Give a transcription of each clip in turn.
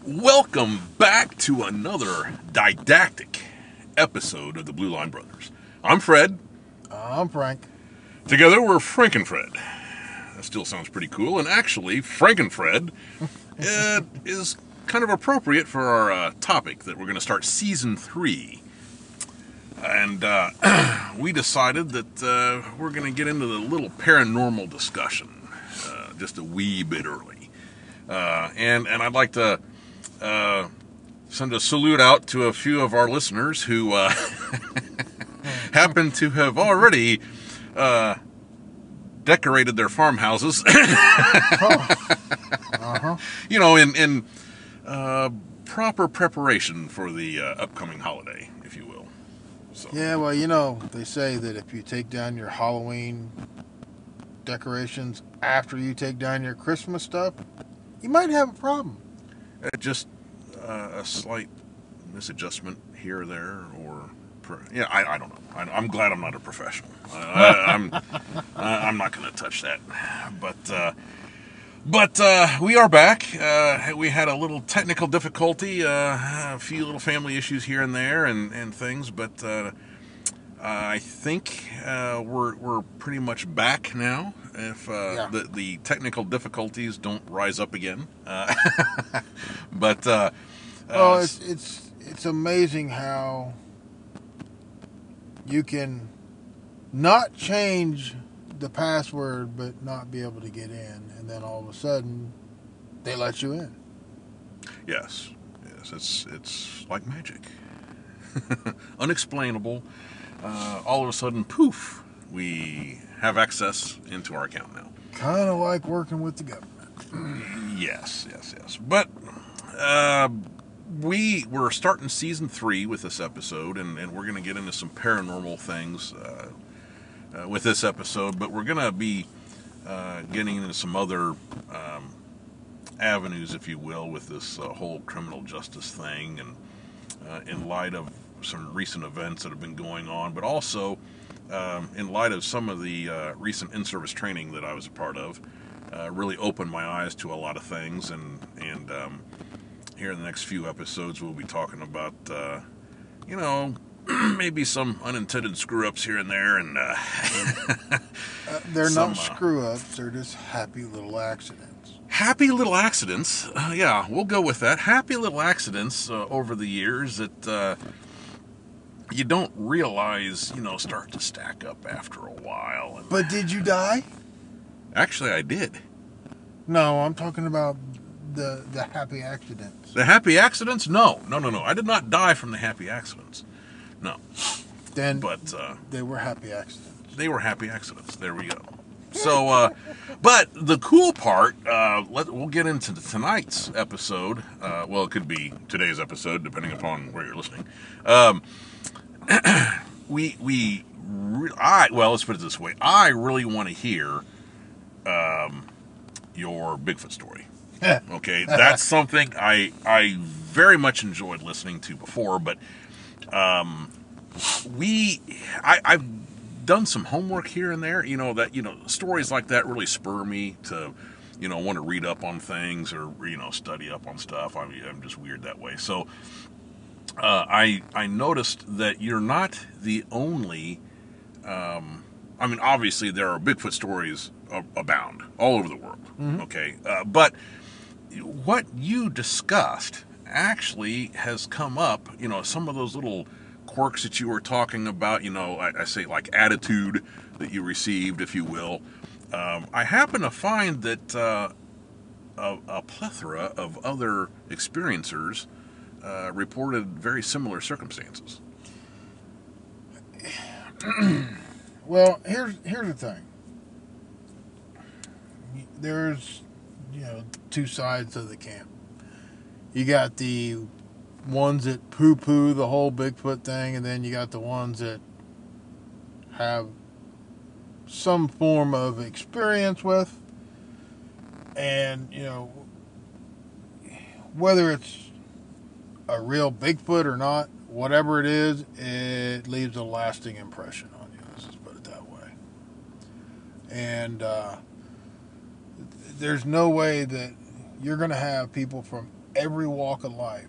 Welcome back to another didactic episode of the Blue Line Brothers. I'm Fred. I'm Frank. Together we're Frank and Fred. That still sounds pretty cool, and actually, Frank and Fred is kind of appropriate for our topic that we're going to start season 3. And we decided that we're going to get into the little paranormal discussion just a wee bit early. And I'd like to send a salute out to a few of our listeners who happen to have already decorated their farmhouses. You know, in proper preparation for the upcoming holiday, if you will. So. Yeah, well, you know, they say that if you take down your Halloween decorations after you take down your Christmas stuff, you might have a problem. Just a slight misadjustment here or there, or I don't know. I'm glad I'm not a professional. I'm not going to touch that. But we are back. We had a little technical difficulty, a few little family issues here and there, and things. But I think we're pretty much back now. If the technical difficulties don't rise up again, but well, it's amazing how you can not change the password but not be able to get in, and then all of a sudden they let you in. Yes, it's like magic, unexplainable. All of a sudden, poof, we have access into our account now. Kind of like working with the government. Yes. But we're starting season 3 with this episode, and we're going to get into some paranormal things with this episode. But we're going to be getting into some other avenues, if you will, with this whole criminal justice thing, and in light of some recent events that have been going on, but also in light of some of the recent in-service training that I was a part of, really opened my eyes to a lot of things. And here in the next few episodes, we'll be talking about, maybe some unintended screw-ups here and there. And they're not screw-ups; they're just happy little accidents. Happy little accidents. Yeah, we'll go with that. Happy little accidents over the years that you don't realize, start to stack up after a while. But did you die? Actually, I did. No, I'm talking about the happy accidents. The happy accidents? No. I did not die from the happy accidents. No. But they were happy accidents. They were happy accidents. There we go. So, but the cool part, we'll get into tonight's episode. Well, it could be today's episode, depending upon where you're listening. Let's put it this way. I really want to hear your Bigfoot story. Okay, that's something I very much enjoyed listening to before, but I've done some homework here and there. Stories like that really spur me to want to read up on things or study up on stuff. I'm just weird that way. So I noticed that you're not the only. Obviously there are Bigfoot stories abound all over the world. Mm-hmm. Okay, but what you discussed actually has come up. Some of those little quirks that you were talking about. I say like attitude that you received, if you will. I happen to find that a plethora of other experiencers reported very similar circumstances. Well, here's the thing. There's two sides of the camp. You got the ones that poo-poo the whole Bigfoot thing, and then you got the ones that have some form of experience with, and whether it's a real Bigfoot or not, whatever it is, it leaves a lasting impression on you. Let's just put it that way. And there's no way that you're going to have people from every walk of life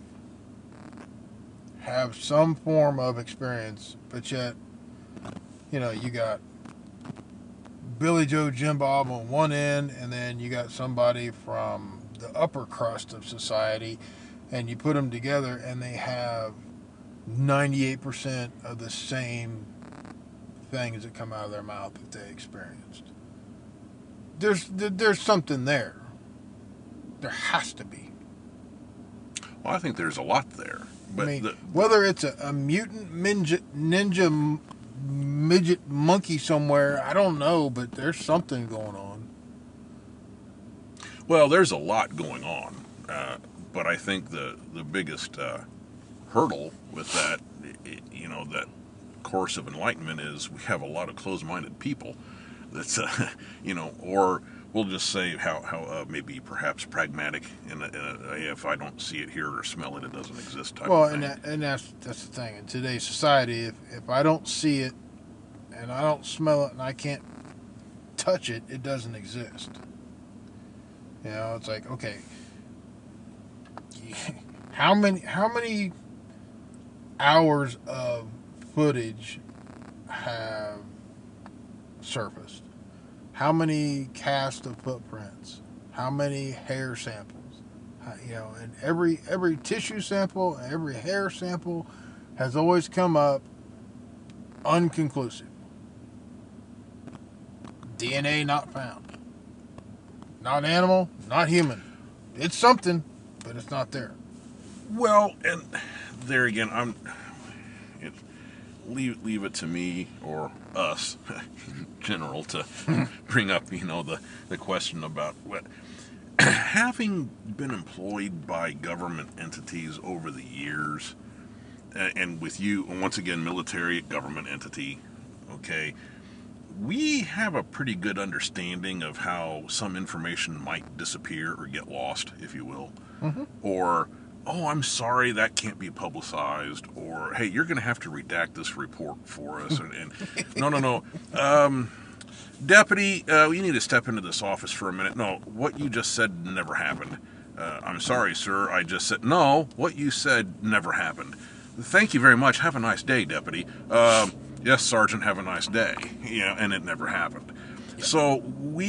have some form of experience, but yet, you got Billy Joe Jim Bob on one end, and then you got somebody from the upper crust of society, and you put them together, and they have 98% of the same things that come out of their mouth that they experienced. There's something there. There has to be. Well, I think there's a lot there. But I mean, whether it's a mutant ninja midget monkey somewhere, I don't know, but there's something going on. Well, there's a lot going on, but I think the biggest hurdle with that, that course of enlightenment is we have a lot of closed-minded people. That's, or we'll just say how maybe perhaps pragmatic, and if I don't see it, hear it, or smell it, it doesn't exist type of thing. And that's the thing. In today's society, if I don't see it, and I don't smell it, and I can't touch it, it doesn't exist. It's like, okay, how many hours of footage have surfaced? How many cast of footprints? How many hair samples? And every tissue sample, every hair sample has always come up unconclusive. DNA not found. Not animal, not human. It's something, but it's not there. Well, and there again, leave it to me or us in general to bring up, the question about what having been employed by government entities over the years, and with you, once again, military government entity, okay, we have a pretty good understanding of how some information might disappear or get lost, if you will, or oh, I'm sorry, that can't be publicized, or hey, you're going to have to redact this report for us, and no, Deputy, you need to step into this office for a minute. No, what you just said never happened. I'm sorry, sir, I just said, no, what you said never happened. Thank you very much, have a nice day, Deputy. Yes, Sergeant, have a nice day. And it never happened. So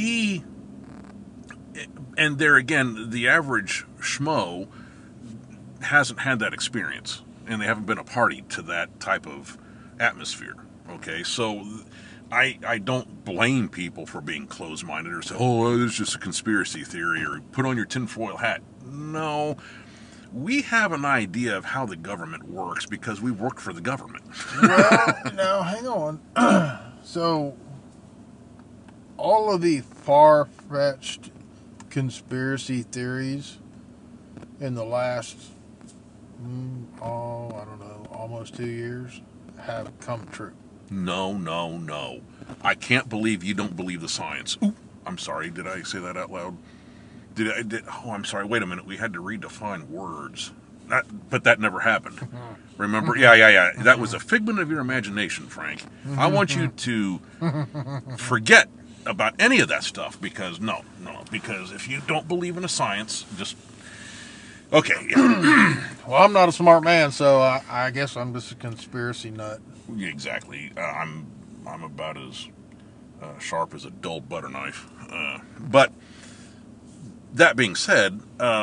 and there again, the average schmo hasn't had that experience, and they haven't been a party to that type of atmosphere. Okay, so I don't blame people for being closed-minded or say, oh, it's just a conspiracy theory, or put on your tinfoil hat. No, we have an idea of how the government works because we work for the government. Well, now, hang on. So, all of the far-fetched conspiracy theories in the last, I don't know, almost 2 years have come true. No. I can't believe you don't believe the science. Ooh, I'm sorry. Did I say that out loud? Oh, I'm sorry. Wait a minute. We had to redefine words. But that never happened. Remember? Yeah. That was a figment of your imagination, Frank. I want you to forget about any of that stuff because no. Because if you don't believe in the science, just okay. Yeah. Well, I'm not a smart man, so I guess I'm just a conspiracy nut. Exactly. I'm about as sharp as a dull butter knife. But that being said,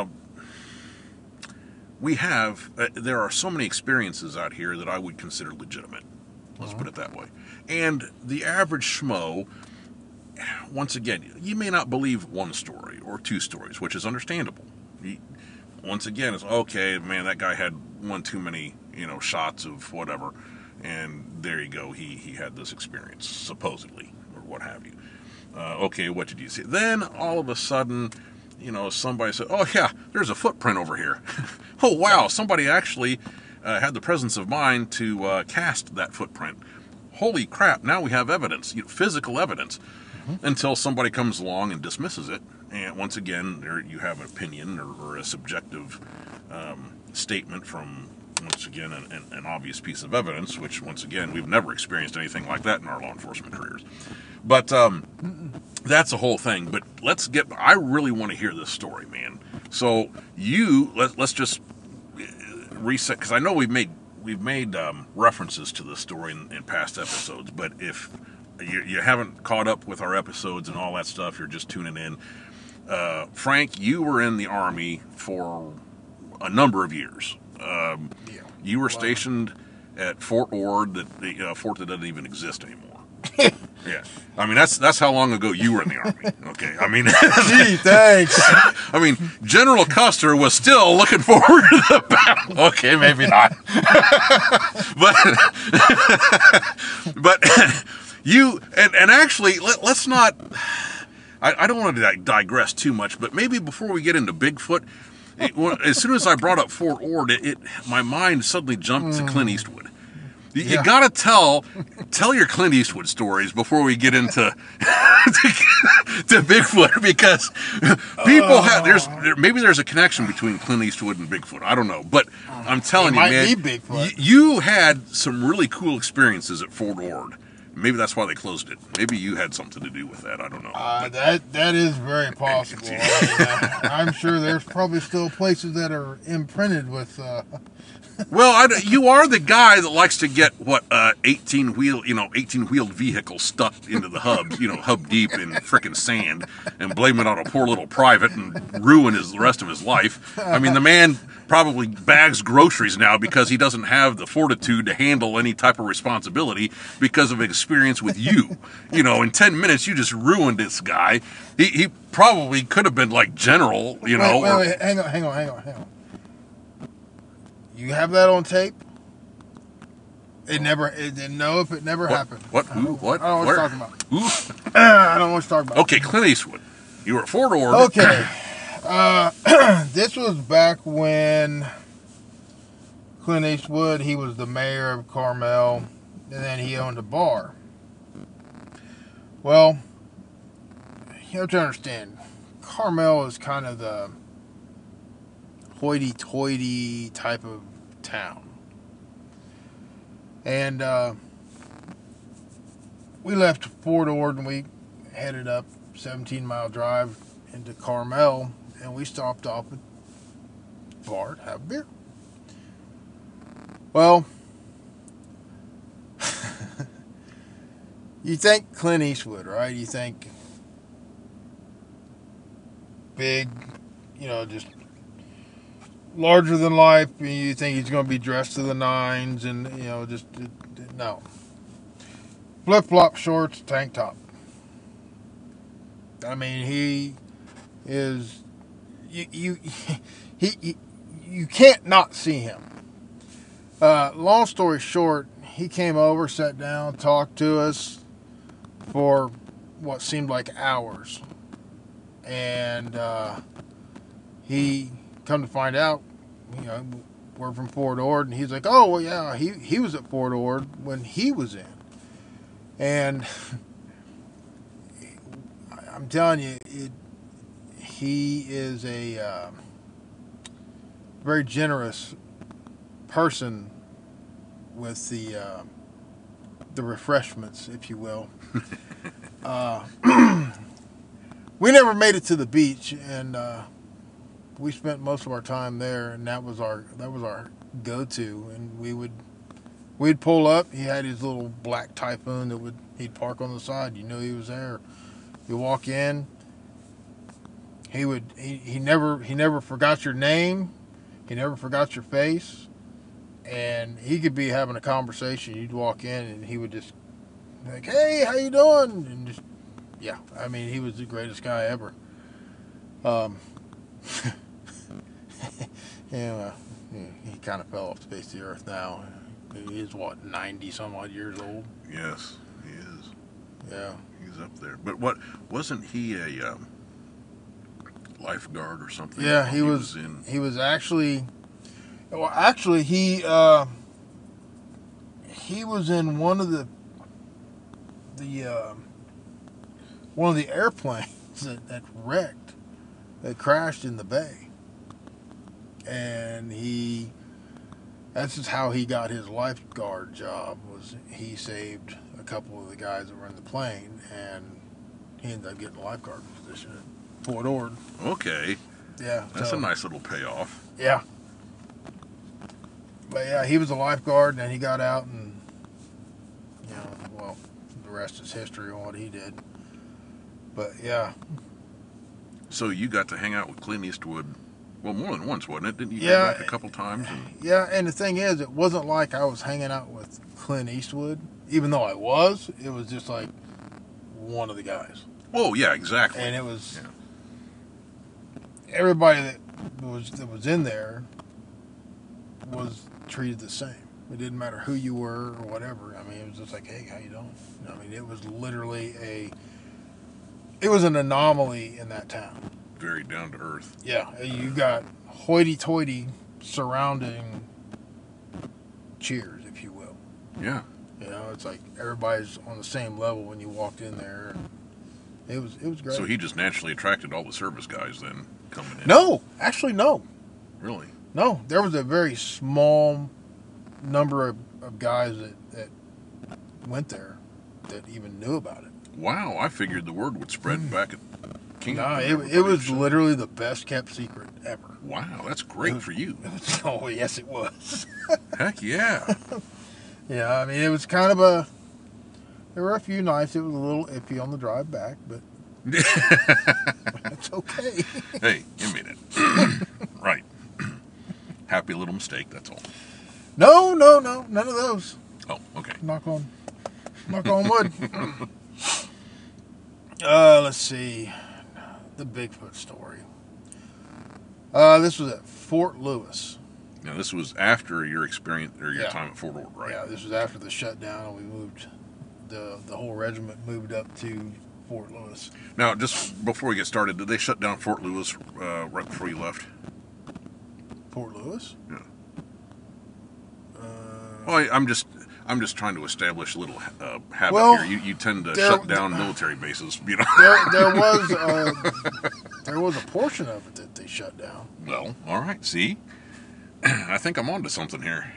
there are so many experiences out here that I would consider legitimate. Let's put it that way. And the average schmo, once again, you may not believe one story or two stories, which is understandable. Once again, it's okay, man, that guy had one too many, shots of whatever, and there you go, he had this experience, supposedly, or what have you. Okay, what did you see? Then, all of a sudden, somebody said, oh yeah, there's a footprint over here. Oh wow, somebody actually had the presence of mind to cast that footprint. Holy crap, now we have evidence, physical evidence, until somebody comes along and dismisses it. And once again, there you have an opinion or a subjective statement from, once again, an obvious piece of evidence, which, once again, we've never experienced anything like that in our law enforcement careers. But that's the whole thing. But I really want to hear this story, man. So let's just reset, because I know we've made references to this story in past episodes, but if you haven't caught up with our episodes and all that stuff, you're just tuning in. Frank, you were in the Army for a number of years. Yeah. You were stationed at Fort Ord, the fort that doesn't even exist anymore. Yeah, I mean that's how long ago you were in the Army. Okay, I mean, Gee, thanks. I mean, General Custer was still looking forward to the battle. Okay, maybe not, but you and actually let's not. I don't want to digress too much, but maybe before we get into Bigfoot, as soon as I brought up Fort Ord, my mind suddenly jumped to Clint Eastwood. You gotta tell your Clint Eastwood stories before we get into to Bigfoot, because people maybe there's a connection between Clint Eastwood and Bigfoot. I don't know, but I'm telling you, man, you had some really cool experiences at Fort Ord. Maybe that's why they closed it. Maybe you had something to do with that. I don't know. That is very possible. I'm sure there's probably still places that are imprinted with. Well, you are the guy that likes to get 18-wheeled vehicle stuck into the hub, hub deep in frickin' sand, and blame it on a poor little private and ruin the rest of his life. I mean, the man probably bags groceries now because he doesn't have the fortitude to handle any type of responsibility because of experience with you. In 10 minutes, you just ruined this guy. He probably could have been like general, Wait, hang on. You have that on tape? It never happened. What? Who? What? I don't know what you're talking about. Who? I don't know what you're talking about. Okay, Clint Eastwood. You were at Fort Ord. Okay. This was back when Clint Eastwood, he was the mayor of Carmel, and then he owned a bar. Well, you have to understand, Carmel is kind of the hoity-toity type of town. And we left Fort Ord and we headed up 17-mile drive into Carmel, and we stopped off at a bar to have a beer. Well, you think Clint Eastwood, right? You think big, just larger than life. You think he's going to be dressed to the nines, and no. Flip-flop shorts, tank top. I mean, he is. You can't not see him. Long story short, he came over, sat down, talked to us for what seemed like hours, and he come to find out, we're from Fort Ord, and he's like, oh well, yeah, he was at Fort Ord when he was in, and I'm telling you, he is a very generous person with the refreshments, if you will. We never made it to the beach, and we spent most of our time there, and that was our go-to. And we'd pull up. He had his little black Typhoon he'd park on the side. You knew he was there. You walk in. He never forgot your name. He never forgot your face. And he could be having a conversation. You'd walk in, and he would just be like, "Hey, how you doing?" And just, yeah, I mean, he was the greatest guy ever. He kind of fell off the face of the earth now. He is, 90-some-odd years old? Yes, he is. Yeah. He's up there. But wasn't he a lifeguard or something? Yeah, he was actually... Well, actually, he was in one of the airplanes that wrecked, that crashed in the bay. And that's just how he got his lifeguard job, was he saved a couple of the guys that were in the plane, and he ended up getting a lifeguard position at Fort Ord. Okay. Yeah. That's a nice little payoff. Yeah. But yeah, he was a lifeguard, and then he got out, and well, the rest is history on what he did. But yeah. So you got to hang out with Clint Eastwood, well, more than once, wasn't it? Didn't you Yeah. go back a couple times? Yeah, and the thing is, it wasn't like I was hanging out with Clint Eastwood, even though I was. It was just like one of the guys. Oh, yeah, exactly. And it was everybody that was in there was treated the same. It didn't matter who you were or whatever. I mean, it was just like, hey, how you doing? I mean, it was literally it was an anomaly in that town. Very down to earth. Yeah, you got hoity-toity surrounding cheers, if you will. Yeah. It's like everybody's on the same level when you walked in there. It was great. So he just naturally attracted all the service guys then coming in? No, actually, no. Really? No, there was a very small number of guys that went there that even knew about it. Wow, I figured the word would spread back at King. No, it was literally the best kept secret ever. Wow, that's great for you. Oh, yes, it was. Heck yeah. Yeah, I mean, it was kind of there were a few nights it was a little iffy on the drive back, but it's okay. Hey, you made it. Right. Happy little mistake, that's all. No, none of those. Oh, okay. Knock on wood. Let's see. The Bigfoot story. This was at Fort Lewis. Now, this was after your experience or your time at Fort Ord, right? Yeah, this was after the shutdown, and we moved. The whole regiment moved up to Fort Lewis. Now, just before we get started, did they shut down Fort Lewis right before you left? Fort Lewis? Yeah. Well, I'm just trying to establish a little habit here. You tend to shut down military bases, you know. There was a portion of it that they shut down. Well, all right. See, I think I'm onto something here.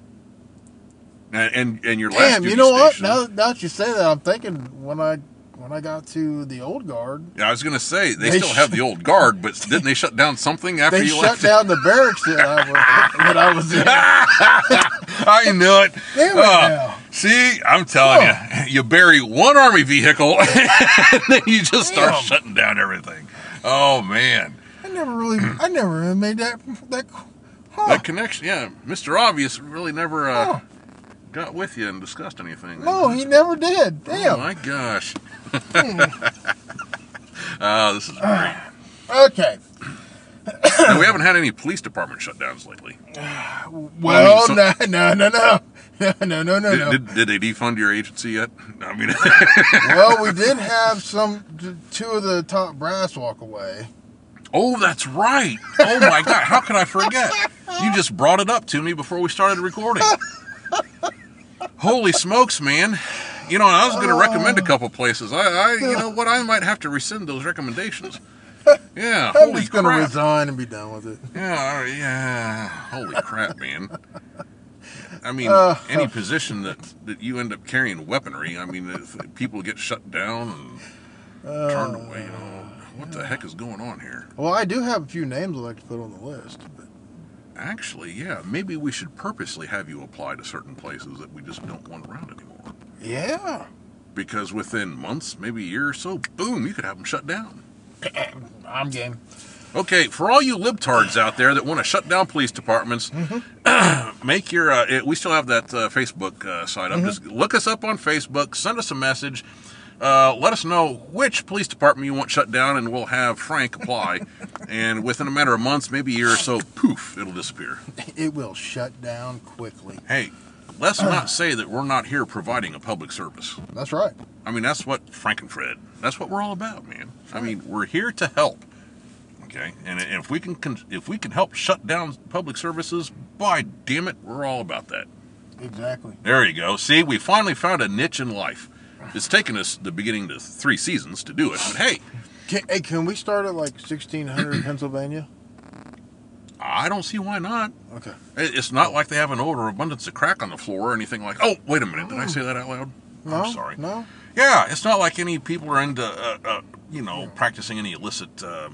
And your last Damn, duty you know what? station, Now that you say that, I'm thinking when I got to the old guard. Yeah, I was going to say they still have the old guard, but didn't they shut down something after you left? They shut down the barracks that I was in. I knew it. Damn it now. See, I'm telling you, you bury one Army vehicle, and then you just start shutting down everything. Oh man, I never really made that that connection. Yeah, Mr. Obvious really never got with you and discussed anything. No, he never did. Damn. Oh my gosh. Oh, this is great. Okay. Now, we haven't had any police department shutdowns lately. Well, no. Did they defund your agency yet? I mean, well, we did have two of the top brass walk away. Oh, that's right. Oh my God, how could I forget? You just brought it up to me before we started recording. Holy smokes, man. You know, I was going to recommend a couple places. You know what, I might have to rescind those recommendations. Yeah, I'm holy just going to crap. resign and be done with it. Yeah, holy crap, man. I mean, any position that you end up carrying weaponry, I mean, if people get shut down and turned away, you know, what the heck is going on here? Well, I do have a few names I'd like to put on the list. But Actually, yeah, maybe we should purposely have you apply to certain places that we just don't want around anymore. yeah. Because within months, maybe a year or so, boom, you could have them shut down. I'm game. Okay, for all you libtards out there that want to shut down police departments, make your, we still have that Facebook site up. Just look us up on Facebook, send us a message, let us know which police department you want shut down, and we'll have Frank apply. And within a matter of months, maybe a year or so, poof, it'll disappear. It will shut down quickly. Hey, let's not say that we're not here providing a public service. That's right. I mean, that's what Frankenfred, that's what we're all about, man. I mean, we're here to help. Okay, and if we can help shut down public services, by damn it, we're all about that. Exactly. There you go. See, we finally found a niche in life. It's taken us the beginning to 3 seasons to do it, but hey, Can we start at like 1600 Pennsylvania? I don't see why not. Okay. It's not like they have an overabundance of crack on the floor or anything like. Oh, wait a minute, did I say that out loud? No, I'm sorry. No. Yeah, it's not like any people are into, practicing any illicit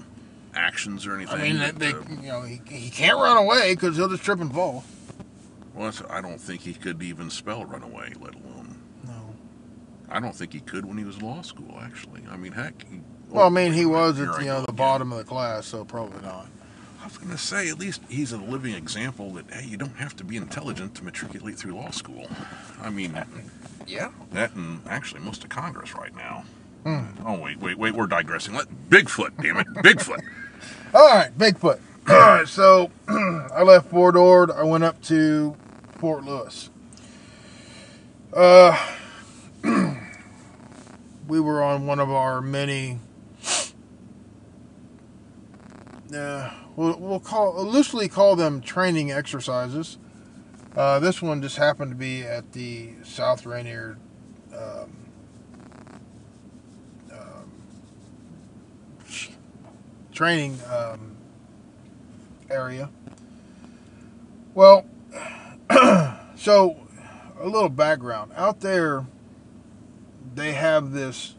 actions or anything. I mean, he can't run away because he'll just trip and fall. Well, I don't think he could even spell run away, let alone. No. I don't think he could when he was in law school, actually. I mean, heck. He was at the bottom of the class, so probably not. I was going to say, at least he's a living example that, hey, you don't have to be intelligent to matriculate through law school. I mean, yeah. That and actually most of Congress right now. Hmm. Oh, wait, we're digressing. Bigfoot, damn it, Bigfoot. All right, Bigfoot. All right, so I left Fort Ord. I went up to Fort Lewis. We were on one of our many... we'll loosely call them training exercises. This one just happened to be at the South Rainier training area. Well, so a little background. Out there, they have this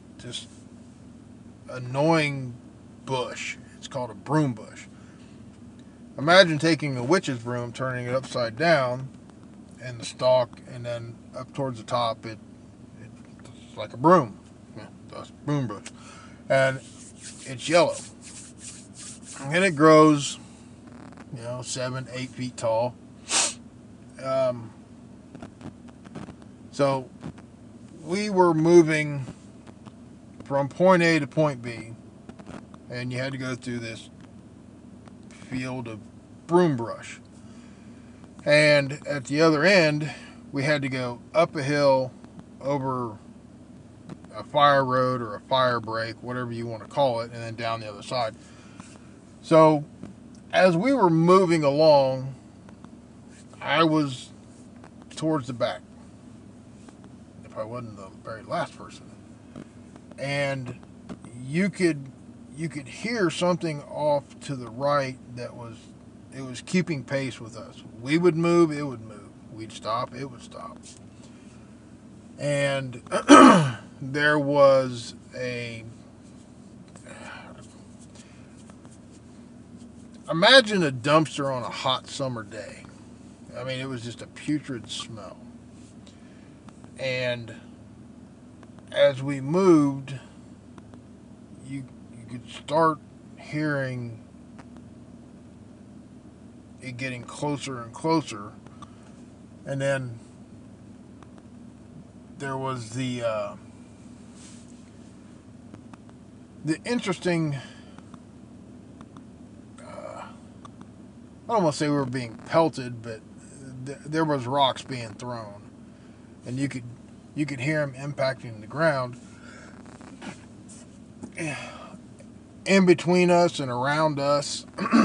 annoying bush. It's called a broom bush. Imagine taking a witch's broom, turning it upside down, and the stalk, and then up towards the top, it's like a broom. Yeah, that's broom bush. And it's yellow. And it grows, 7, 8 feet tall. So we were moving from point A to point B, and you had to go through this field of broom brush. And at the other end, we had to go up a hill, over a fire road or a fire break, whatever you want to call it, and then down the other side. So as we were moving along, I was towards the back, if I wasn't the very last person. And you could hear something off to the right that was keeping pace with us. We would move, it would move. We'd stop, it would stop. And there was imagine a dumpster on a hot summer day. I mean, it was just a putrid smell. And as we moved, you could start hearing it getting closer and closer. And then there was the interesting... I don't want to say we were being pelted, but there was rocks being thrown, and you could hear them impacting the ground in between us and around us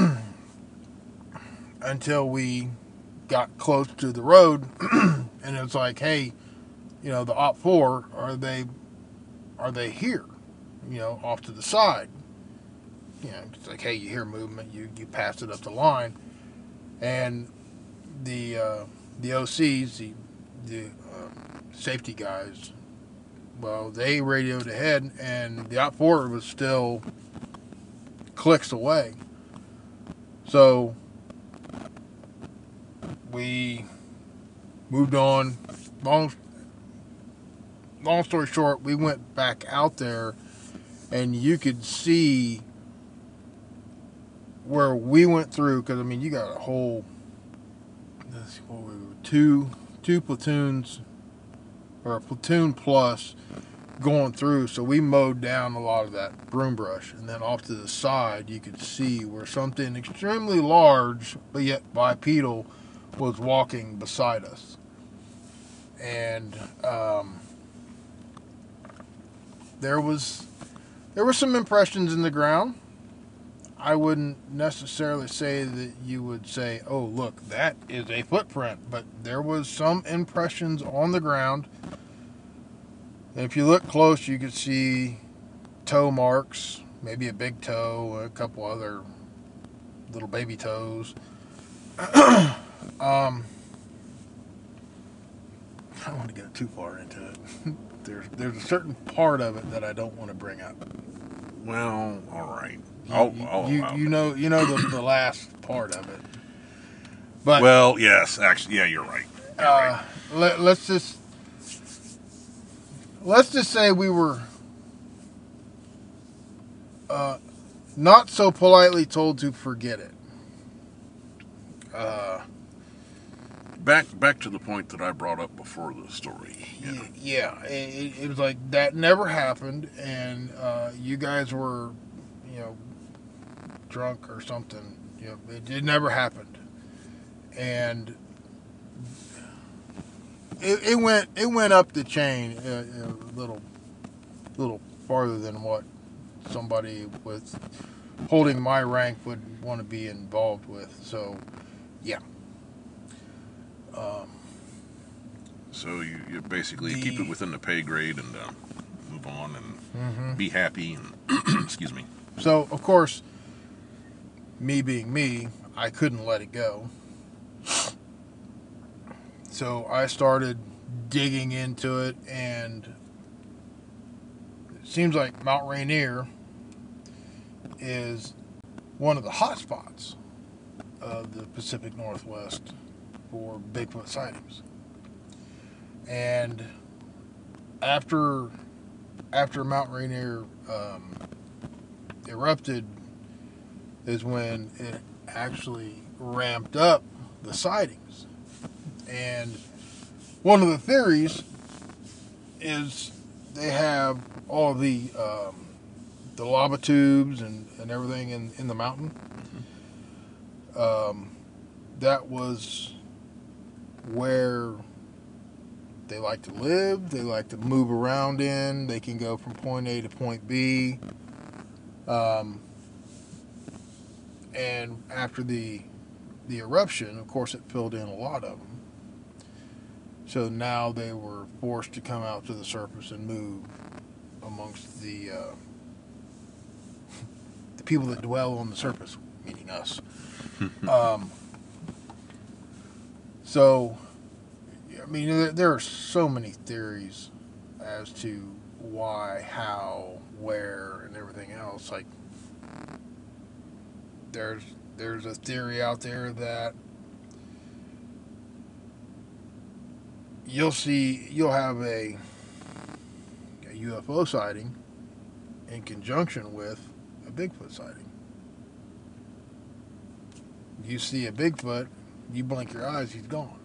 until we got close to the road, and it's like, hey, the OPFOR, are they here? Off to the side. It's like, hey, you hear movement, you pass it up the line. And the OCs, the safety guys, well, they radioed ahead, and the OPFOR was still clicks away. So we moved on. Long story short, we went back out there, and you could see where we went through, because you got a whole two platoons, or a platoon plus, going through. So we mowed down a lot of that broom brush, and then off to the side you could see where something extremely large but yet bipedal was walking beside us. And there were some impressions in the ground. I wouldn't necessarily say that you would say, oh, look, that is a footprint. But there was some impressions on the ground. And if you look close, you could see toe marks, maybe a big toe, a couple other little baby toes. I don't want to get too far into it. There's a certain part of it that I don't want to bring up. Well, all right. You know the last part of it. But well, yes, actually, yeah, you're right. let's just say we were not so politely told to forget it. Back to the point that I brought up before the story. Yeah, it was like that never happened, and you guys were, drunk or something. It never happened, and it went up the chain a little farther than what somebody with holding my rank would want to be involved with. So, yeah. So you basically keep it within the pay grade and move on and be happy and excuse me. So of course, me being me, I couldn't let it go. So I started digging into it, and it seems like Mount Rainier is one of the hot spots of the Pacific Northwest for Bigfoot sightings. And after Mount Rainier erupted is when it actually ramped up the sightings. And one of the theories is they have all the lava tubes and everything in the mountain. That was where they like to live, they like to move around in, they can go from point A to point B. And after the eruption, of course, it filled in a lot of them. So now they were forced to come out to the surface and move amongst the people that dwell on the surface, meaning us. So, I mean, there are so many theories as to why, how, where, and everything else. Like, there's a theory out there that you'll have a UFO sighting in conjunction with a Bigfoot sighting. You see a Bigfoot, you blink your eyes, he's gone.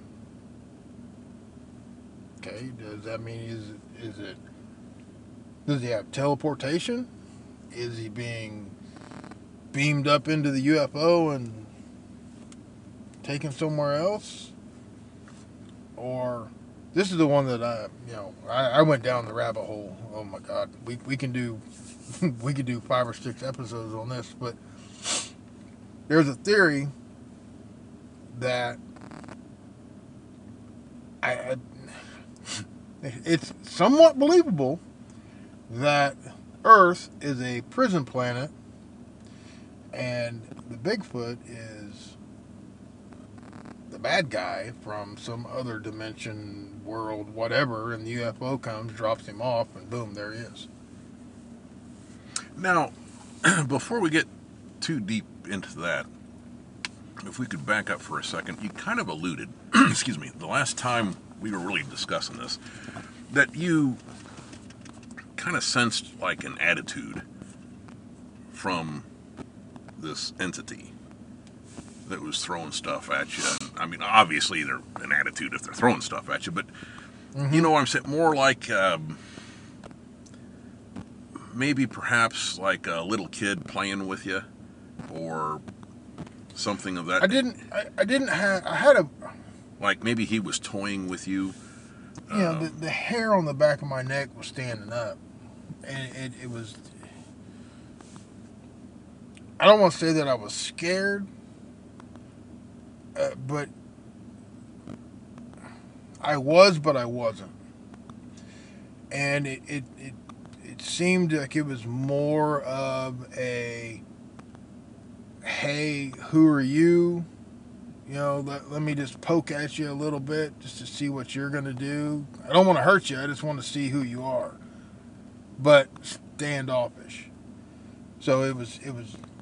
Okay, does that mean does he have teleportation? Is he being beamed up into the UFO and taken somewhere else? Or this is the one that I went down the rabbit hole. Oh my God, we can do 5 or 6 episodes on this, but there's a theory that it's somewhat believable that Earth is a prison planet and the Bigfoot is the bad guy from some other dimension, world, whatever, and the UFO comes, drops him off, and boom, there he is. Now, before we get too deep into that, if we could back up for a second, you kind of alluded, excuse me, the last time we were really discussing this, that you kind of sensed like an attitude from this entity that was throwing stuff at you. I mean, obviously they're an attitude if they're throwing stuff at you, but you know what I'm saying? More like maybe perhaps like a little kid playing with you or something of that. I had a... Like maybe he was toying with you. The hair on the back of my neck was standing up. And it was... I don't want to say that I was scared, but I was, but I wasn't. And it seemed like it was more of a, hey, who are you? Let me just poke at you a little bit just to see what you're going to do. I don't want to hurt you. I just want to see who you are. But standoffish. So it was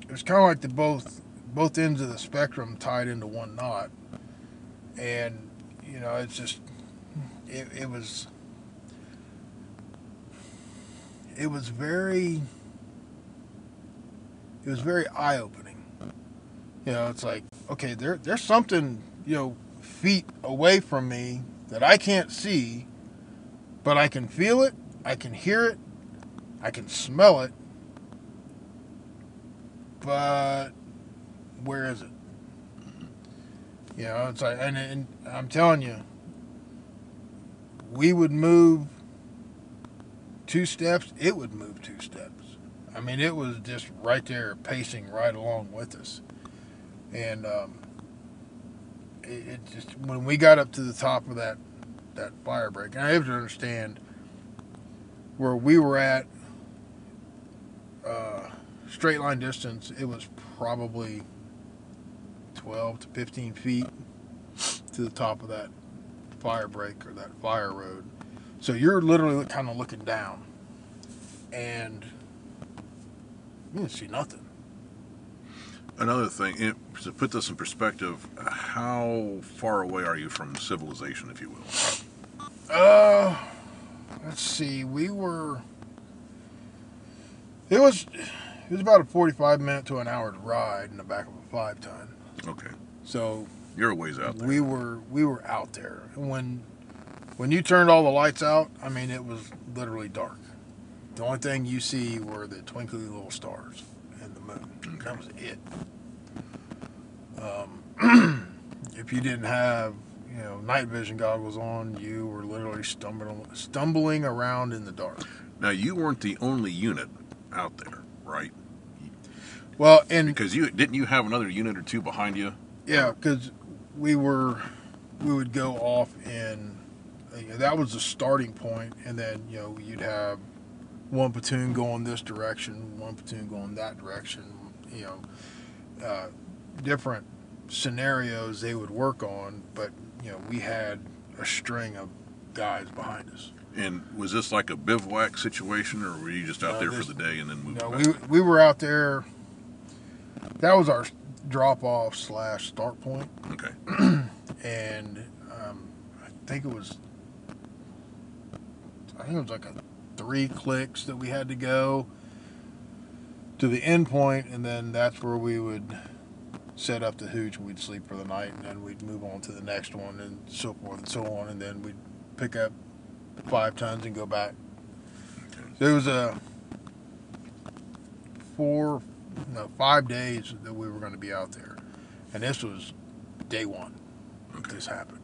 it was kind of like the both ends of the spectrum tied into one knot, and it's just it was very eye opening. It's like, okay, there's something feet away from me that I can't see, but I can feel it, I can hear it, I can smell it, but where is it? It's like, and I'm telling you, we would move 2 steps, it would move 2 steps. I mean, it was just right there, pacing right along with us. And it just, when we got up to the top of that fire break, and I have to understand where we were at, straight line distance, it was probably 12 to 15 feet to the top of that fire break or that fire road. So you're literally kind of looking down, and you didn't see nothing. Another thing, to put this in perspective, how far away are you from civilization, if you will? Let's see. We were. It was about a 45-minute to an hour ride in the back of a 5-ton. Okay. So you're a ways out there. We were out there, and when you turned all the lights out, I mean, it was literally dark. The only thing you see were the twinkly little stars and the moon. Okay. That was it. If you didn't have night vision goggles on, you were literally stumbling around in the dark. Now, you weren't the only unit out there, right? Well, and because didn't you have another unit or two behind you? Yeah, because we would go off in. That was the starting point, and then you'd have one platoon going this direction, one platoon going that direction. Different scenarios they would work on, but we had a string of guys behind us. And was this like a bivouac situation, or were you just out there for the day and then moved back? We were out there. That was our drop-off / start point. Okay. And I think it was like 3 clicks that we had to go to the end point, and then that's where we would set up the hooch, and we'd sleep for the night, and then we'd move on to the next one, and so forth and so on, and then we'd pick up 5 tons and go back. Okay. There was 5 days that we were going to be out there, and this was day 1. Okay. This happened.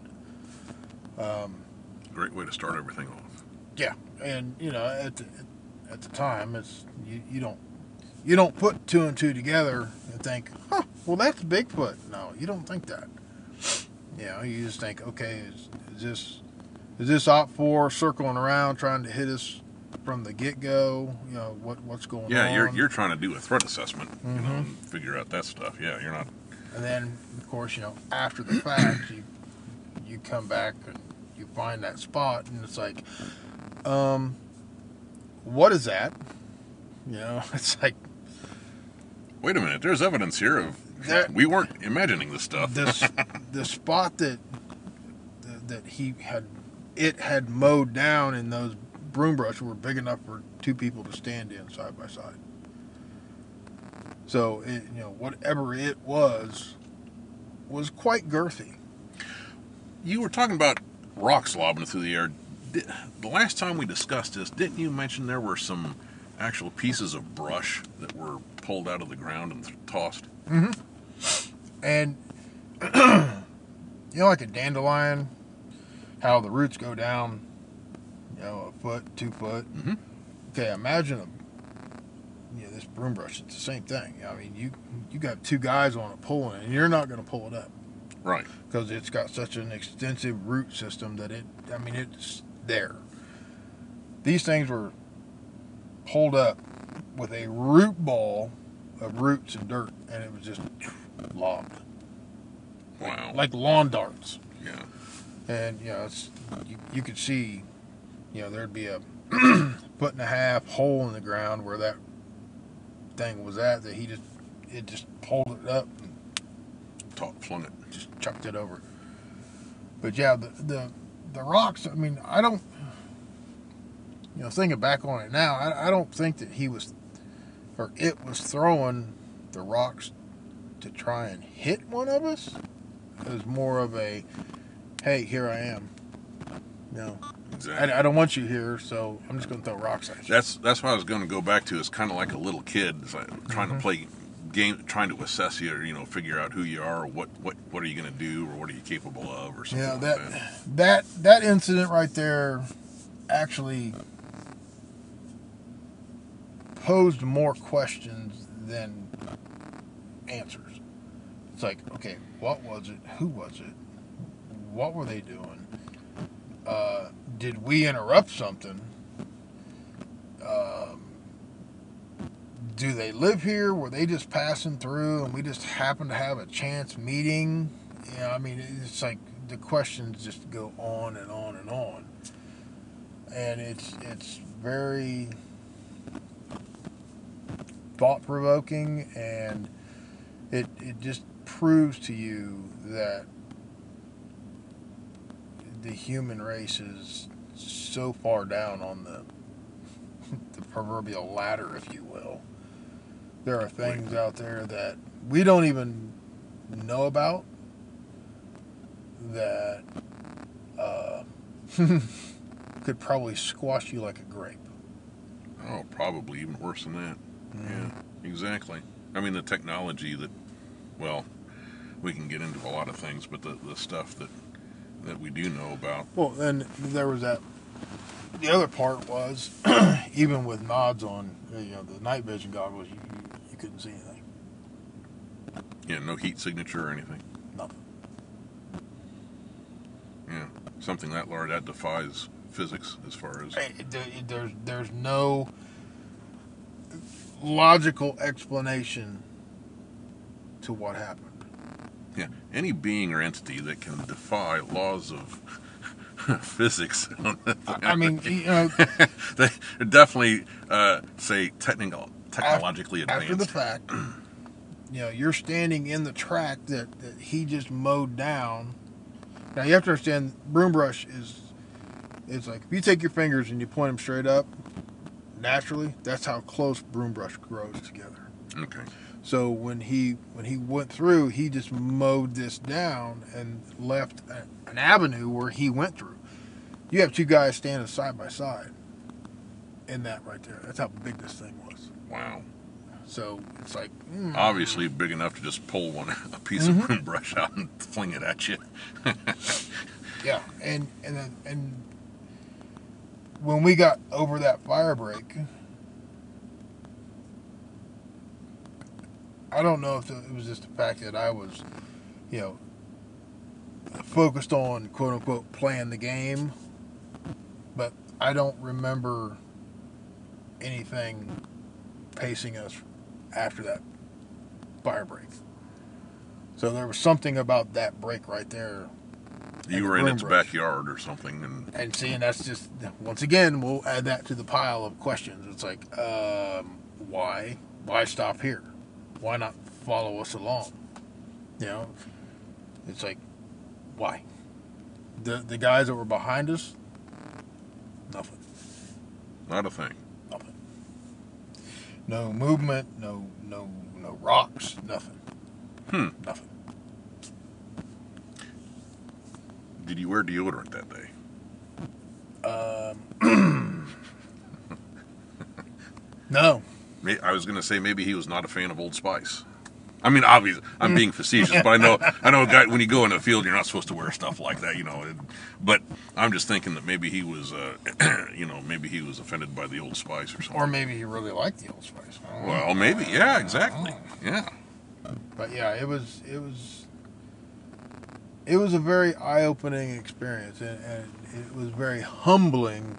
Great way to start everything off. Yeah, and at the time, it's you don't put 2 and 2 together and think, well, that's Bigfoot. No, you don't think that. You just think, okay, is this Op 4 circling around trying to hit us from the get-go? What's going on? Yeah, you're trying to do a threat assessment, and figure out that stuff. Yeah, you're not. And then, of course, after the fact, you come back and you find that spot, and it's like, what is that? It's like, wait a minute, there's evidence here of we weren't imagining this stuff. The spot that it had mowed down, and those broom brush were big enough for 2 people to stand in side by side. So whatever it was quite girthy. You were talking about rocks lobbing through the air. The last time we discussed this, didn't you mention there were some actual pieces of brush that were pulled out of the ground and tossed? Mm-hmm. And like a dandelion, how the roots go down, a foot, 2 foot. Mm-hmm. Okay, imagine this broom brush. It's the same thing. I mean, you got 2 guys on it pulling it, and you're not going to pull it up, right? Because it's got such an extensive root system that it's there. These things were pulled up with a root ball of roots and dirt, and it was just lobbed. Wow. Like lawn darts. Yeah. And, you could see, there'd be a 1.5 foot hole in the ground where that thing was at, that it just pulled it up and Flung it. just chucked it over. But yeah, the rocks. I mean, I don't. Thinking back on it now, I don't think that he was, or it was throwing the rocks to try and hit one of us. It was more of a, hey, here I am. Exactly. I don't want you here, so I'm just going to throw rocks at you. That's what I was going to go back to. It's kind of like a little kid. It's like trying to play game, trying to assess you, or figure out who you are, or what are you going to do, or what are you capable of, or something like that. That incident right there actually posed more questions than answers. It's like, okay, what was it? Who was it? What were they doing? Did we interrupt something? Do they live here? Were they just passing through and we just happened to have a chance meeting? I mean, it's like the questions just go on and on and on. And it's very thought-provoking, and it just proves to you that the human race is so far down on the proverbial ladder, if you will. There are things out there that we don't even know about that could probably squash you like a grape. Oh, probably even worse than that. Yeah, exactly. I mean, the technology that, well, we can get into a lot of things, but the stuff that we do know about. Well, then there was that. The other part was, even with nods on, the night vision goggles, you couldn't see anything. Yeah, no heat signature or anything. Nothing. Yeah, something that large, that defies physics as far as. There's no logical explanation to what happened. Yeah, any being or entity that can defy laws of physics. I mean, they definitely say technologically advanced. After the fact, you're standing in the track that he just mowed down. Now you have to understand, broom brush it's like if you take your fingers and you point them straight up, naturally, that's how close broom brush grows together. Okay. So when he went through, he just mowed this down and left an avenue where he went through. You have two guys standing side by side in that right there. That's how big this thing was. Wow. So it's like obviously big enough to just pull a piece of broom brush out and fling it at you. Yeah, and when we got over that fire break, I don't know if it was just the fact that I was, focused on quote unquote playing the game, but I don't remember anything pacing us after that fire break. So there was something about that break right there. You were in its backyard or something, and seeing that's just, once again, we'll add that to the pile of questions. It's like, why stop here? Why not follow us along? It's like, why? The guys that were behind us, nothing. Not a thing. Nothing. No movement. No rocks. Nothing. Nothing. Did you wear deodorant that day? No. I was going to say maybe he was not a fan of Old Spice. I mean, obviously, I'm being facetious, but I know, a guy, when you go in the field, you're not supposed to wear stuff like that, But I'm just thinking that maybe he was, maybe he was offended by the Old Spice or something. Or maybe he really liked the Old Spice. Well, maybe, yeah, exactly, yeah. But yeah, it was a very eye-opening experience, and it was very humbling,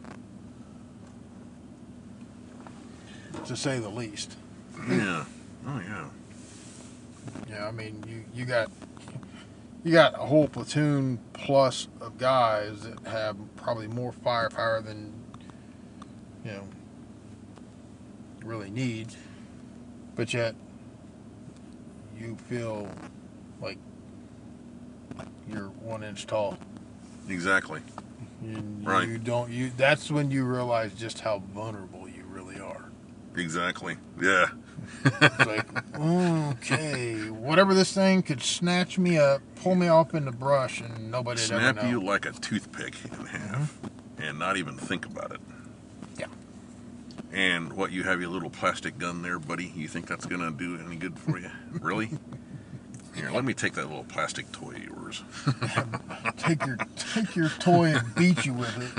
to say the least. Yeah. Oh yeah. Yeah, I mean, you got a whole platoon plus of guys that have probably more firepower than really need, but yet you feel like you're 1 inch tall. Exactly. Right. That's when you realize just how vulnerable you really are. Exactly. Yeah. It's like, okay, whatever this thing could snatch me up, pull me off in the brush, and nobody'd ever know. Snap you like a toothpick in half, and not even think about it. Yeah. And what, you have your little plastic gun there, buddy? You think that's gonna do any good for you? Really? Here, let me take that little plastic toy of yours. Take your toy and beat you with it.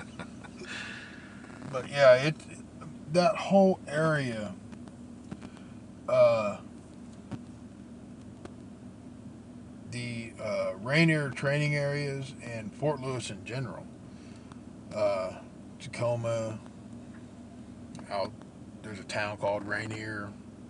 But yeah, that whole area. The Rainier training areas and Fort Lewis in general. Tacoma. There's a town called Rainier.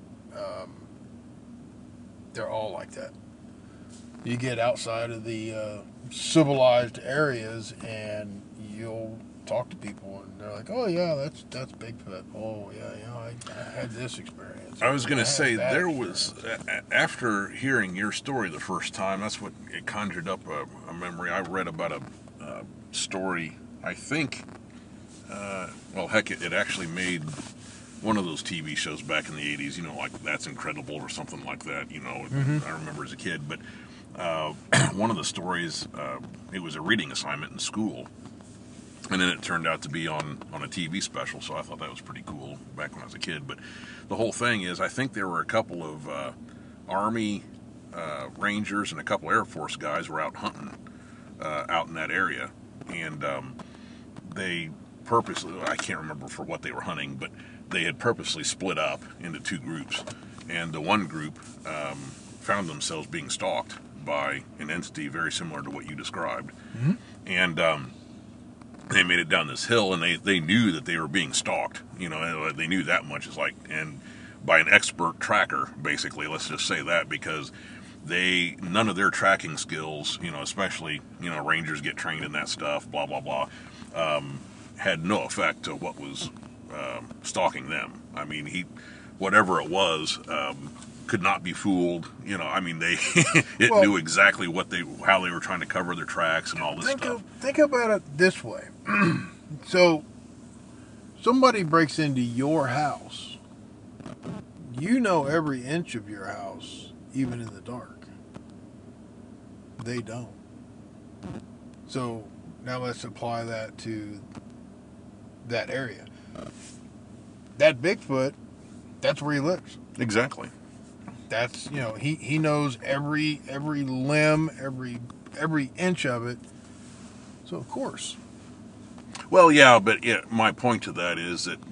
They're all like that. You get outside of the civilized areas and you'll talk to people and they're like, "Oh yeah, that's Bigfoot. Oh yeah, I had this experience." I was going to say, there was, after hearing your story the first time, that's what it conjured up a memory. I read about a story, I think, well, heck, it actually made one of those TV shows back in the 80s, like That's Incredible or something like that, I remember as a kid. But one of the stories, it was a reading assignment in school. And then it turned out to be on a TV special, so I thought that was pretty cool back when I was a kid. But the whole thing is, I think there were a couple of Army Rangers and a couple Air Force guys were out hunting out in that area. And they purposely, I can't remember for what they were hunting, but they had purposely split up into two groups. And the one group found themselves being stalked by an entity very similar to what you described. Mm-hmm. And they made it down this hill, and they knew that they were being stalked. They knew that much. It's like, and by an expert tracker, basically. Let's just say that, because none of their tracking skills, especially Rangers get trained in that stuff, blah blah blah, had no effect to what was stalking them. I mean, whatever it was, could not be fooled. It knew exactly how they were trying to cover their tracks and all this stuff. Think about it this way. So, somebody breaks into your house. You know every inch of your house, even in the dark. They don't. So, now let's apply that to that area. That Bigfoot, that's where he lives. Exactly. That's, he knows every limb, every inch of it. So of course. Well, yeah, but my point to that is that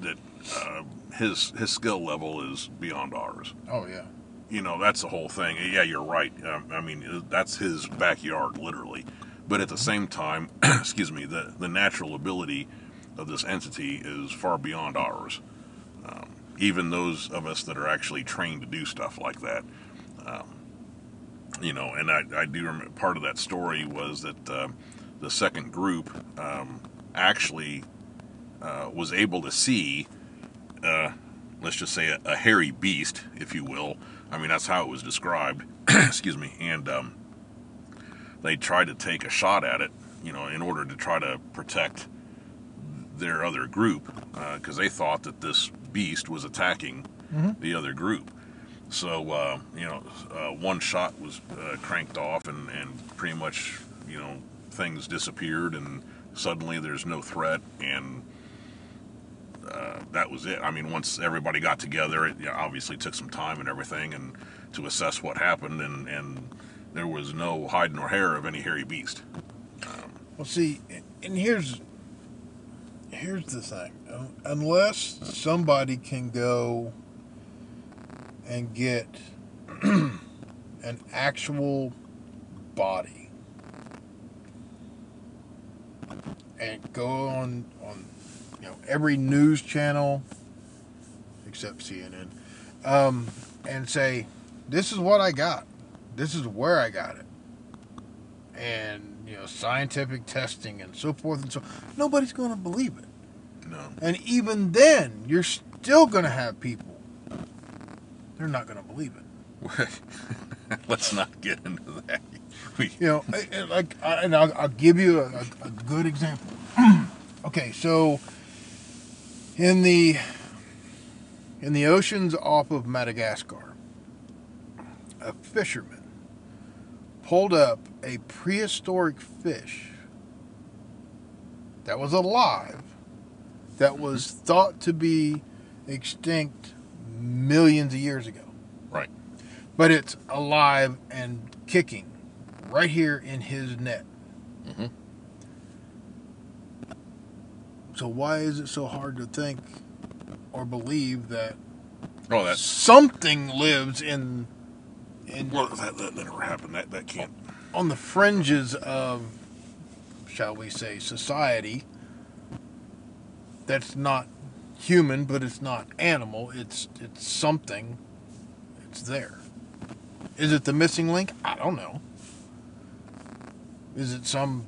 his skill level is beyond ours. Oh yeah. That's the whole thing. Yeah, you're right. I mean, that's his backyard, literally. But at the same time, excuse me, the natural ability of this entity is far beyond ours. Even those of us that are actually trained to do stuff like that. And I do remember part of that story was that the second group actually was able to see, let's just say, a hairy beast, if you will. I mean, that's how it was described. Excuse me. And they tried to take a shot at it, in order to try to protect their other group, because they thought that this beast was attacking the other group. So, one shot was cranked off and pretty much, things disappeared, and suddenly there's no threat, and that was it. I mean, once everybody got together, it obviously took some time and everything and to assess what happened, and there was no hide nor hair of any hairy beast. Well, see, and here's the thing. Unless somebody can go and get an actual body and go on every news channel except CNN, and say, this is what I got, this is where I got it, and scientific testing and so forth and so on, nobody's going to believe it. No. And even then, you're still going to have people, they're not going to believe it. Let's not get into that. You know, and I'll give you a good example. Okay, so in the oceans off of Madagascar, a fisherman pulled up a prehistoric fish that was alive, that was thought to be extinct millions of years ago. Right. But it's alive and kicking right here in his net. Mm-hmm. So why is it so hard to think or believe that That's something lives in well, that never happened. That can't. on the fringes of, shall we say, society? That's not human, but it's not animal. It's something. It's there. Is it the missing link? I don't know. Is it some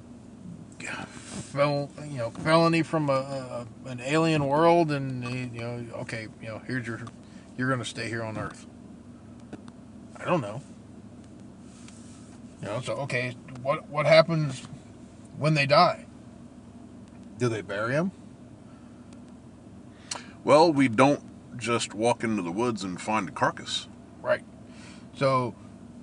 felony from an alien world, and okay, here's you're going to stay here on Earth? I don't know. So okay, what happens when they die? Do they bury them? Well, we don't just walk into the woods and find a carcass. Right. So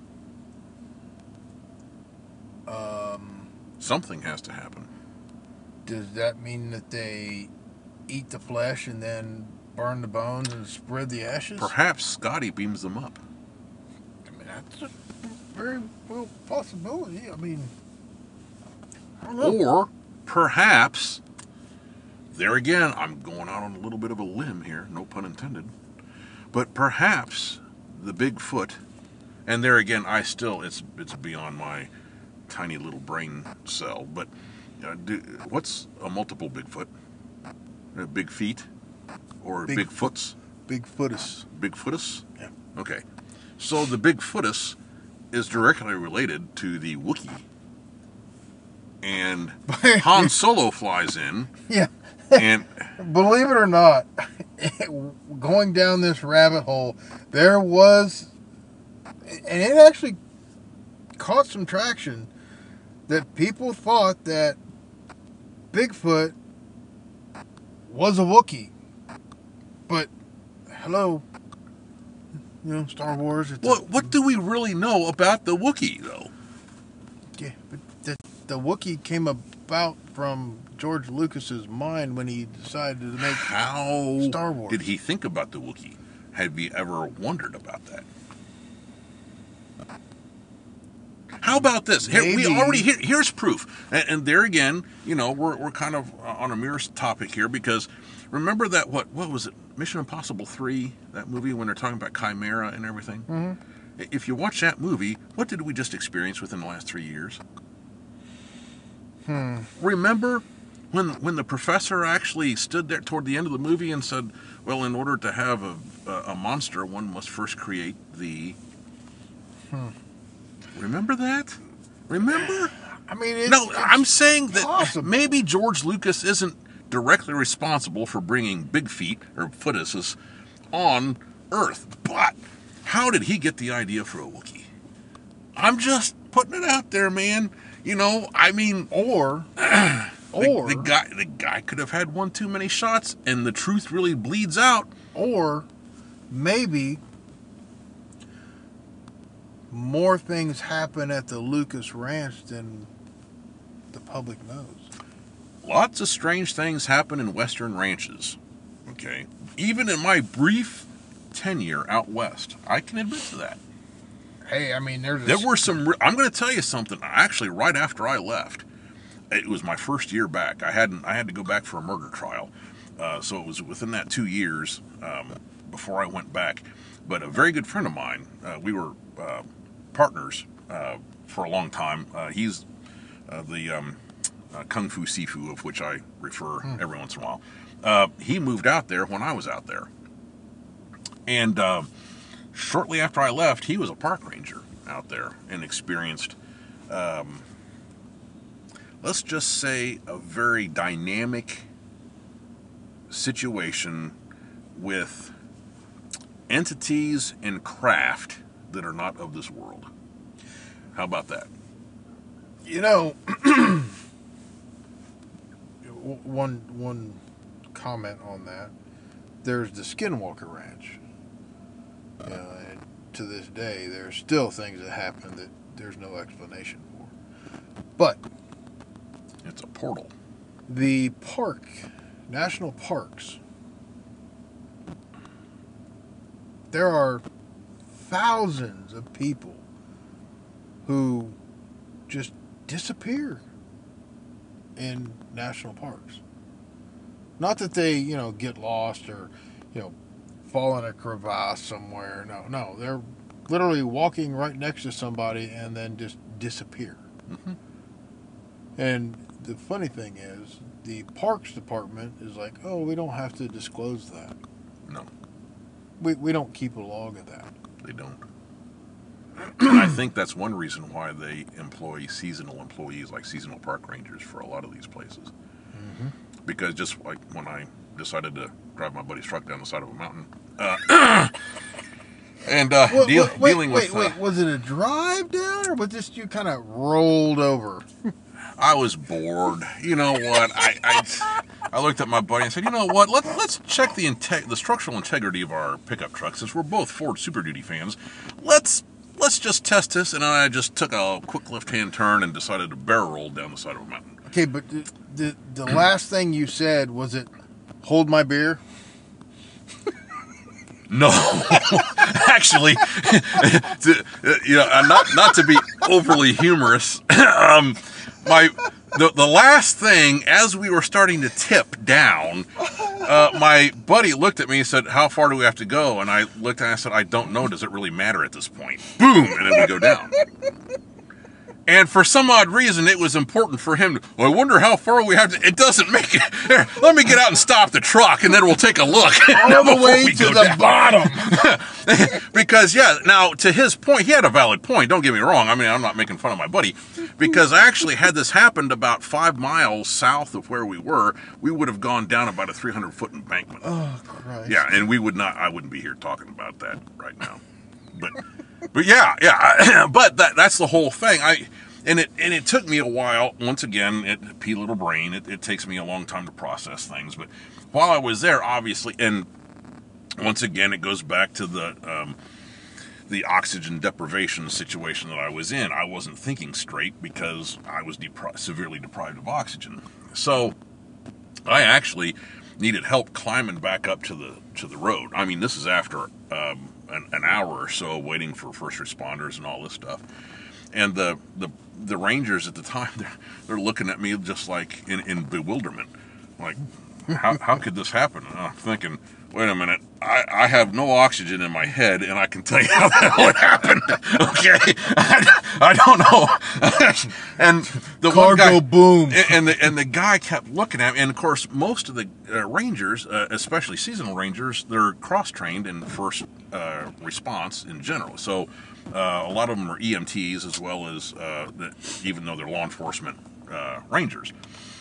Something has to happen. does that mean that they eat the flesh and then burn the bones and spread the ashes? Perhaps Scotty beams them up. I mean, that's a very well possibility. I mean, I don't know. Or perhaps, there again, I'm going out on a little bit of a limb here, no pun intended, but perhaps the Bigfoot, and there again, it's beyond my tiny little brain cell, but what's a multiple Bigfoot? Big feet? Or Bigfoots? Bigfootus. Bigfootus? Yeah. Okay. So the Bigfootus is directly related to the Wookiee. And Han Solo flies in. Yeah. And believe it or not, going down this rabbit hole, there was, and it actually caught some traction, that people thought that Bigfoot was a Wookiee. But, hello, Star Wars. what do we really know about the Wookiee, though? Yeah, but the Wookiee came about from George Lucas's mind when he decided to make Star Wars. Did he think about the Wookiee? Have you ever wondered about that? How about this? Here's proof. And there again, we're kind of on a mirror topic here, because remember that what was it? Mission Impossible 3, that movie when they're talking about Chimera and everything. Mm-hmm. If you watch that movie, what did we just experience within the last 3 years? Remember when the professor actually stood there toward the end of the movie and said, "Well, in order to have a monster, one must first create the." Remember that? Remember? I mean, I'm saying that possible. Maybe George Lucas isn't directly responsible for bringing Big Feet or Footuses on Earth, but how did he get the idea for a Wookiee? I'm just putting it out there, man. Or the guy could have had one too many shots, and the truth really bleeds out. Or maybe more things happen at the Lucas Ranch than the public knows. Lots of strange things happen in Western ranches. Okay, even in my brief tenure out west, I can admit to that. Hey, I mean, there were some. I'm going to tell you something. Actually, right after I left, it was my first year back. I had to go back for a murder trial, so it was within that 2 years before I went back. But a very good friend of mine, we were partners for a long time. He's the Kung Fu Sifu, of which I refer every once in a while. He moved out there when I was out there, and shortly after I left, he was a park ranger out there and experienced, let's just say, a very dynamic situation with entities and craft that are not of this world. How about that? You know, one comment on that. There's the Skinwalker Ranch. And to this day, there's still things that happen that there's no explanation for. But It's a portal. the national parks, there are thousands of people who just disappear in national parks. Not that they, get lost or, fall in a crevasse somewhere. No, they're literally walking right next to somebody and then just disappear. Mm-hmm. And the funny thing is, the Parks Department is like, oh, we don't have to disclose that. No, We don't keep a log of that. they don't. And I think that's one reason why they employ seasonal employees like seasonal park rangers for a lot of these places. Mm-hmm. Because just like when I decided to drive my buddy's truck down the side of a mountain, and dealing with... Wait, was it a drive down or was this you kind of rolled over? I was bored. You know what? I looked at my buddy and said, you know what? Let's check the structural integrity of our pickup truck. Since we're both Ford Super Duty fans, let's just test this. And I just took a quick left-hand turn and decided to barrel roll down the side of a mountain. Okay, but the last thing you said, was it, hold my beer? No, actually, not to be overly humorous. The last thing, as we were starting to tip down, my buddy looked at me and said, "How far do we have to go?" And I looked and I said, "I don't know. Does it really matter at this point?" Boom, and then we go down. And for some odd reason, it was important for him to, well, I wonder how far we have to... It doesn't make it... Here, let me get out and stop the truck, and then we'll take a look. All the way to the bottom. Because, now, to his point, he had a valid point. Don't get me wrong. I mean, I'm not making fun of my buddy. Because actually, had this happened about 5 miles south of where we were, we would have gone down about a 300-foot embankment. Oh, Christ. Yeah, and I wouldn't be here talking about that right now. But yeah, but that's the whole thing. It took me a while. Once again, pea little brain. It takes me a long time to process things. But while I was there, obviously, and once again, it goes back to the oxygen deprivation situation that I was in. I wasn't thinking straight because I was severely deprived of oxygen. So I actually needed help climbing back up to the road. I mean, this is after an hour or so waiting for first responders and all this stuff. And the rangers at the time, they're looking at me just like in bewilderment. Like, how could this happen? And I'm thinking, wait a minute, I have no oxygen in my head, and I can tell you how the hell it happened. Okay, I don't know. And the Cargo one guy, boom. And the guy kept looking at me. And of course, most of the rangers, especially seasonal rangers, they're cross-trained in first response in general. So a lot of them are EMTs as well as even though they're law enforcement rangers.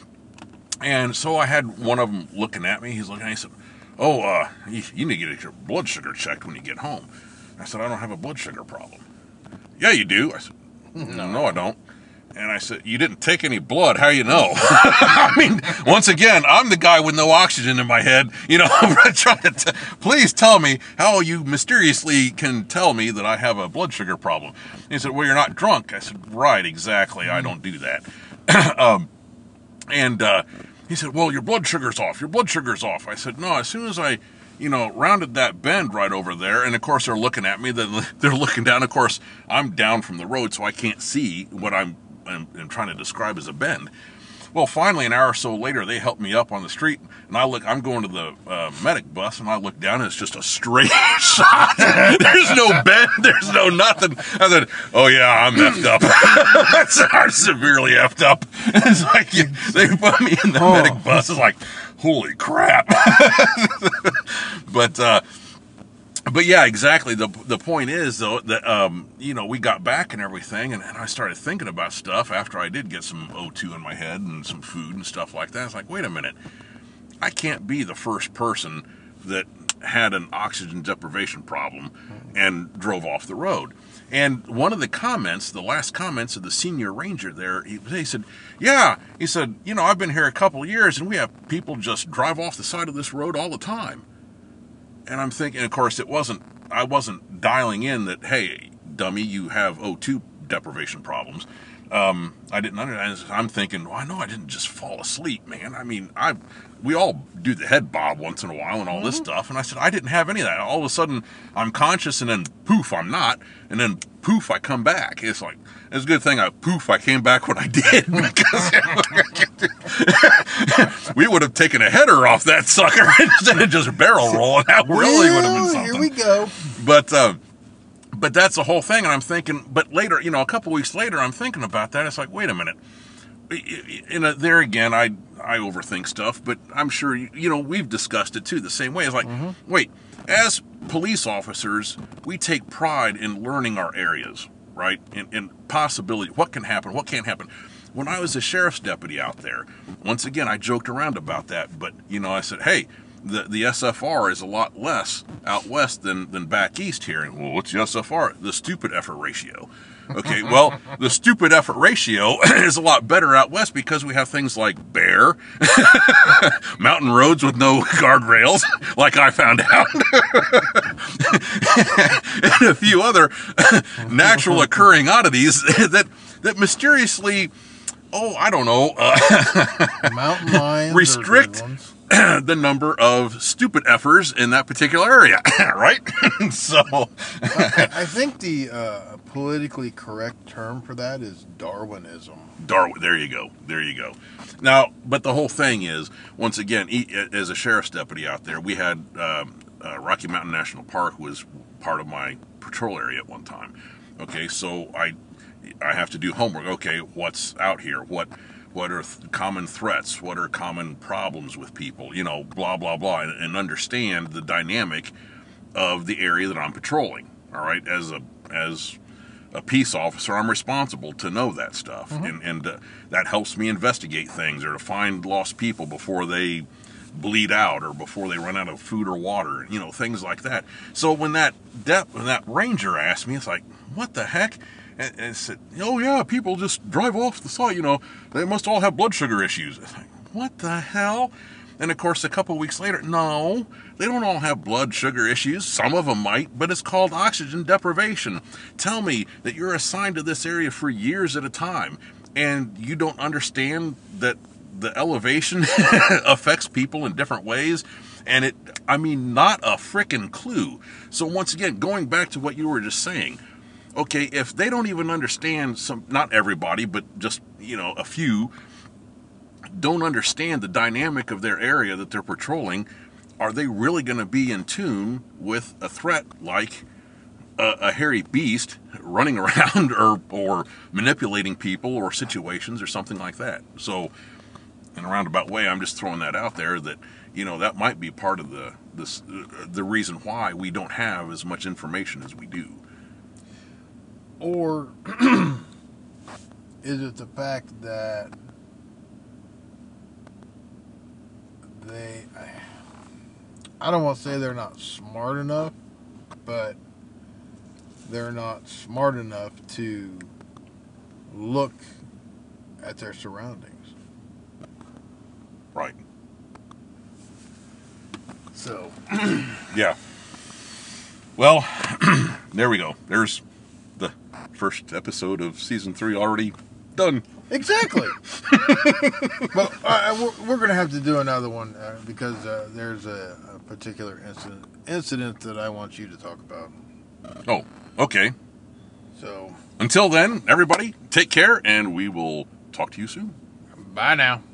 And so I had one of them looking at me. He's looking at me. He said, "Oh, you need to get your blood sugar checked when you get home." I said, "I don't have a blood sugar problem." "Yeah, you do." I said, No, I don't." And I said, "You didn't take any blood. How you know?" I mean, once again, I'm the guy with no oxygen in my head. I'm trying to please tell me how you mysteriously can tell me that I have a blood sugar problem. And he said, "Well, you're not drunk." I said, "Right, exactly. I don't do that." And he said, "Well, your blood sugar's off. Your blood sugar's off." I said, "No, as soon as I, rounded that bend right over there," and of course they're looking at me, then they're looking down. Of course, I'm down from the road, so I can't see what I'm trying to describe as a bend. Well, finally, an hour or so later, they helped me up on the street, and I'm going to the medic bus, and I look down, and it's just a straight shot. There's no bend, there's no nothing. I said, "Oh yeah, I'm effed up." I'm severely effed up. It's like they put me in the medic bus. It's like, holy crap. But yeah, exactly. The point is, though, that, we got back and everything, and I started thinking about stuff after I did get some O2 in my head and some food and stuff like that. It's like, wait a minute. I can't be the first person that had an oxygen deprivation problem and drove off the road. And one of the comments, the last comments of the senior ranger there, he said, yeah, he said, you know, I've been here a couple of years and we have people just drive off the side of this road all the time. And I'm thinking, of course, I wasn't dialing in that, hey, dummy, you have O2 deprivation problems. I didn't understand. I'm thinking, well, I know I didn't just fall asleep, man. I mean, we all do the head bob once in a while and all this stuff. And I said, I didn't have any of that. All of a sudden, I'm conscious, and then poof, I'm not. And then poof, I come back. It's like, it's a good thing I came back when I did, because we would have taken a header off that sucker instead of just barrel rolling. That really would have been something. Here we go. But that's the whole thing, and I'm thinking, but later, you know, a couple weeks later, I'm thinking about that. It's like, wait a minute. There again, I overthink stuff, but I'm sure, you know, we've discussed it too the same way. It's like, wait, as police officers, we take pride in learning our areas, right? In possibility, what can happen, what can't happen. When I was a sheriff's deputy out there, once again, I joked around about that, but, you know, I said, hey, the SFR is a lot less out west than back east here. And, well, what's the SFR? The stupid effort ratio. Okay, well, the stupid effort ratio is a lot better out west because we have things like bear, mountain roads with no guardrails, like I found out, and a few other natural occurring oddities that mysteriously, I don't know, mountain lions restrict the number of stupid effers in that particular area, right? So, I think the politically correct term for that is Darwinism. There you go. Now, but the whole thing is, once again, as a sheriff's deputy out there, we had Rocky Mountain National Park was part of my patrol area at one time. Okay, so I have to do homework. Okay, what's out here? What are common threats? What are common problems with people? You know, blah, blah, blah, and understand the dynamic of the area that I'm patrolling. All right, as a peace officer, I'm responsible to know that stuff, and that helps me investigate things or to find lost people before they bleed out or before they run out of food or water, you know, things like that. So when that ranger asked me, it's like, what the heck? And said, oh yeah, people just drive off the side, you know, they must all have blood sugar issues. It's like, what the hell? And of course, a couple weeks later, no, they don't all have blood sugar issues. Some of them might, but it's called oxygen deprivation. Tell me that you're assigned to this area for years at a time, and you don't understand that the elevation affects people in different ways. And not a frickin' clue. So once again, going back to what you were just saying, okay, if they don't even understand, not everybody, but just, you know, a few, don't understand the dynamic of their area that they're patrolling, are they really going to be in tune with a threat like a hairy beast running around or manipulating people or situations or something like that? So, in a roundabout way, I'm just throwing that out there that, you know, that might be part of the reason why we don't have as much information as we do. Or is it the fact that I don't want to say they're not smart enough, but they're not smart enough to look at their surroundings. Right. So. Yeah. Well, there we go. There's the first episode of season 3 already done. Exactly. But we're going to have to do another one because there's a particular incident that I want you to talk about. Oh, okay. So, until then, everybody, take care, and we will talk to you soon. Bye now.